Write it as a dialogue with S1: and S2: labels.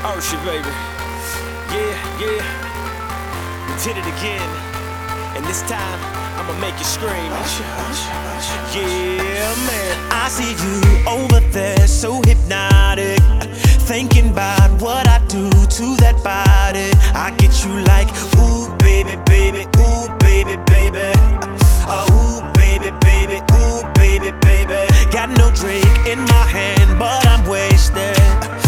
S1: Hershey, baby. Yeah, yeah. We did it again. And this time, I'ma make you scream. Yeah, man.
S2: I see you over there, so hypnotic, thinking about what I do to that body. I get you like, ooh, baby, baby, ooh, baby, baby. Ooh, baby, baby, ooh, baby, baby. Got no drink in my hand, but I'm wasted.